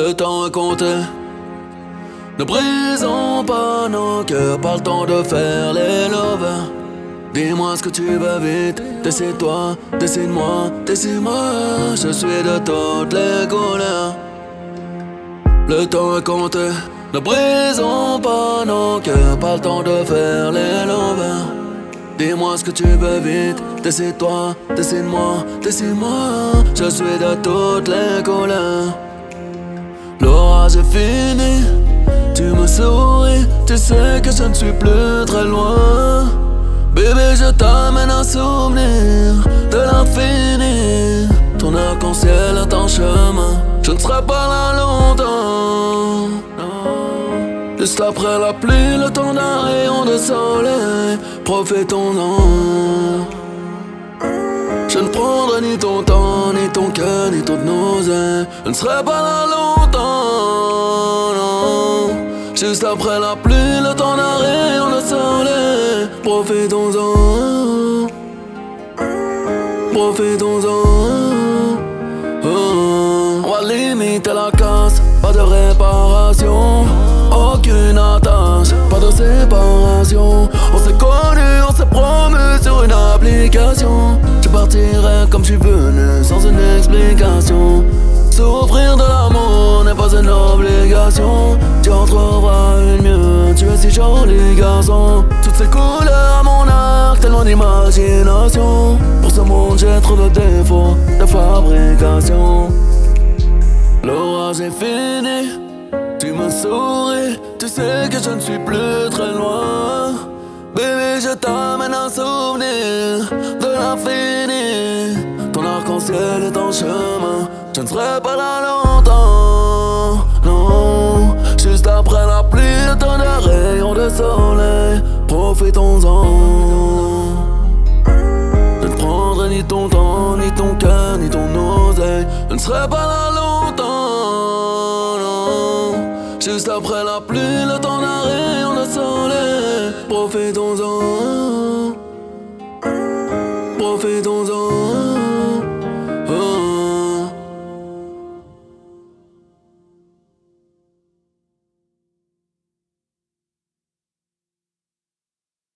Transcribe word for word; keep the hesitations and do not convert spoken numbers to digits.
Le temps est compté. Ne brisons pas nos cœurs, pas le temps de faire les lovers. Dis-moi ce que tu veux vite, décide-toi, décide-moi, décide-moi. Je suis de toutes les couleurs. Le temps est compté. Ne brisons pas nos cœurs, pas le temps de faire les lovers. Dis-moi ce que tu veux vite, décide-toi, décide-moi, décide-moi. Je suis de toutes les couleurs. L'orage est fini, tu me souris, tu sais que je ne suis plus très loin. Bébé, je t'amène un souvenir de l'infini. Ton arc-en-ciel est en chemin, je ne serai pas là longtemps. Juste après la pluie, le temps d'un rayon de soleil, profitons-en. Je ne prendrai ni ton temps, ni ton cœur, ni ton nausée. Je ne serai pas là longtemps, non. Juste après la pluie, le temps d'un rayon de soleil, profitons-en. Profitons-en. Oh. On va limiter la casse, pas de réparation. Aucune attache, pas de séparation. On s'est connus, on s'est promu sur une application. Je partirai comme je suis venu, sans une explication. Souffrir de l'amour n'est pas une obligation. Tu en trouveras une mieux, tu es si joli garçon. Toutes ces couleurs à mon arc, tellement d'imagination. Pour ce monde j'ai trop de défauts de fabrication. L'orage est fini, tu me souris, tu sais que je ne suis plus très loin. Bébé, je t'amène un souvenir de l'infini. Ton arc-en-ciel est en chemin, je ne serai pas là longtemps, non. Juste après la pluie, le temps d'un rayon de soleil, profitons-en. Je ne prendrai ni ton temps, ni ton cœur, ni ton oseille. Je ne serai pas là longtemps, non. Juste après la pluie, le temps d'un rayon de soleil, profitons-en. Profitons-en.